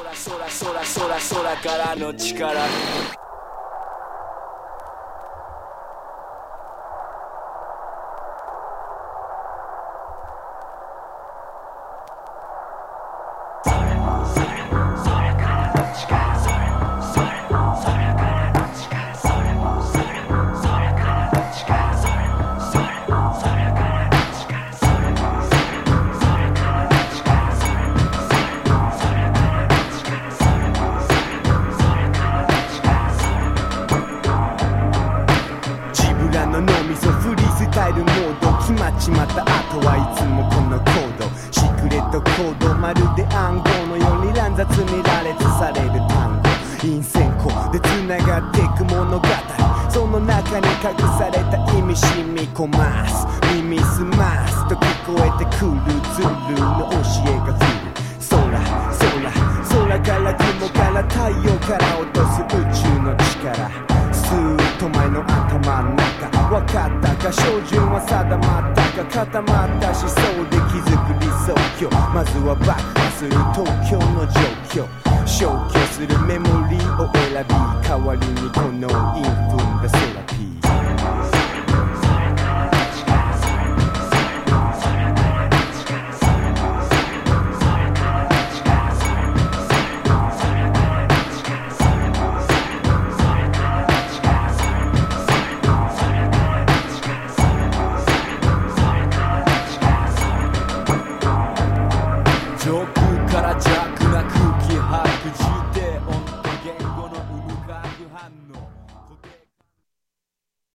空からの力ちまった後はいつもこのコードシークレットコードまるで暗号のように乱雑に羅列される単語陰線弧で繋がっていく物語その中に隠された意味染み込ます耳すますと聞こえてくるズルの教えが降る空から雲から太陽から落とす宇宙の力スーッと前の頭の中分かったか照準は定まったか固まった思想で気づく理想郷まずは爆破する東京の状況消去するメモリーを選び代わりにこのインフンだセラピー